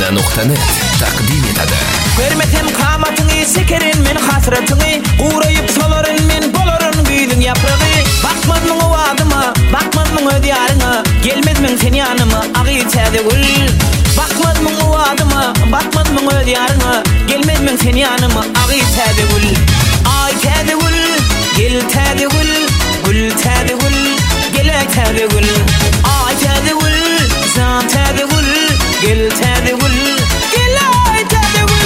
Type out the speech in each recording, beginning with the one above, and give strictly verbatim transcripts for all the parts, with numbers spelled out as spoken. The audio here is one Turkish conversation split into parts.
Mokina nokta net takdim etadi. Görmetem kamatyny sekerin men hasratyny, uğrayıp soların men bolaryn güýdüň ýapragy. Bakmadyň owadyma, bakmadyň ödýaryňa, gelmedimiň sen ýanyma, agy täze gül. Bakmadyň owadyma, bakmadyň ödýaryňa, gelmedimiň sen ýanyma, agy täze gül. Ay täze gül, gel täze gül, gül täze gül, gelek täze gül. Ay täze gül, zan täze gül, gel täze gül, gelek täze gül.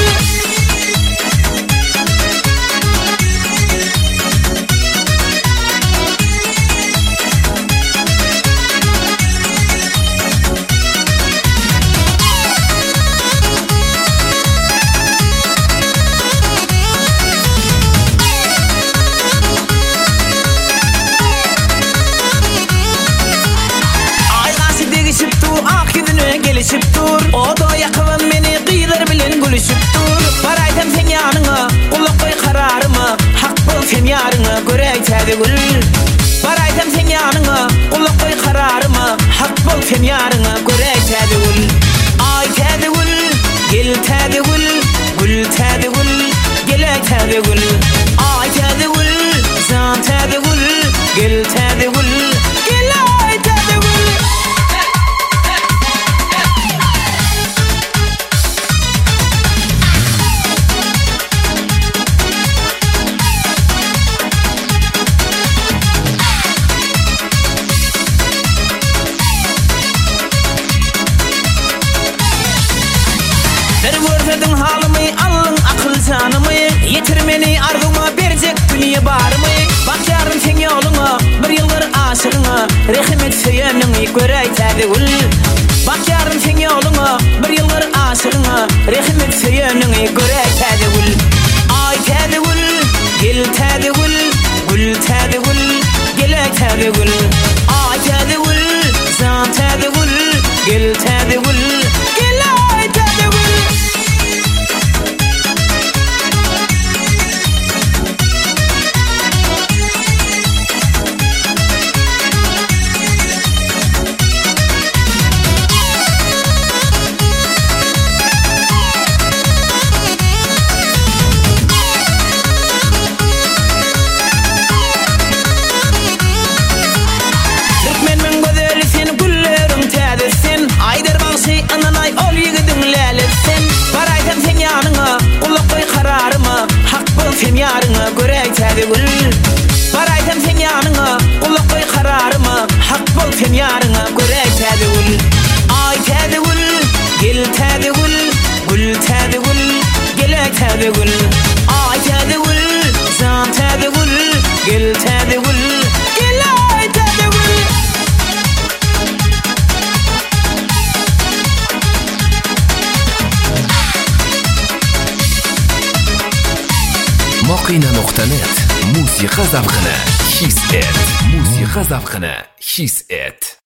Gelişip dur, o da yakıvan meni qıylar bilen gülüşüp dur. Baraydam sen yanıma, ulak koy kararıma, hak bol sen yarıma, görey täze gül. Baraydam sen yanıma, ulak koy kararıma, hak bol sen yarıma, görey täze gül. Ay täze gül, gel täze gül, gül täze gül, gelek täze gül. Ay täze gül, zan täze gül, gel täze gül, gelek täze gül. Gördün halımı, alın akıl canımı, yetir meni arzuma, bercek dünya barımı. Bak yarın sen yoluna, bir yıldır aşığına, rehmet söyönünü görey täze gül. Bak yarın sen yoluna, bir yıldır aşığına, rehmet söyönünü görey täze gül. Ay täze gül, gel täze gül, gül täze gül, gelek täze gül. Ay täze gül, zan täze gül, gel täze gül, gelek täze gül. Sen yarıma görey täze gül. Baraydam sen ýanyňa, ulak koy kararıma, hak bol sen yarıma, görey täze gül. Ay täze gül, gel täze gül, gül täze gül, gelek täze gül. Ay täze gül, zan täze gül, gel täze gül, gelek täze gül. Mokina nokta net Musiqa zavqini his et. Musiqa zavqini his et.